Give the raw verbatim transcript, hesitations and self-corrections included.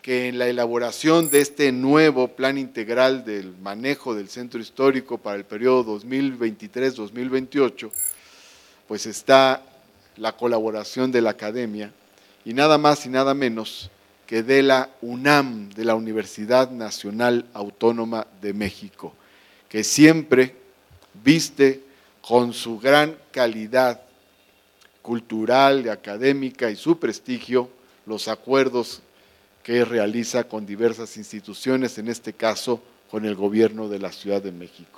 que en la elaboración de este nuevo plan integral del manejo del centro histórico para el periodo dos mil veintitrés a dos mil veintiocho, pues está la colaboración de la academia y nada más y nada menos que de la UNAM, de la Universidad Nacional Autónoma de México, que siempre viste con su gran calidad cultural, académica y su prestigio los acuerdos que realiza con diversas instituciones, en este caso con el gobierno de la Ciudad de México.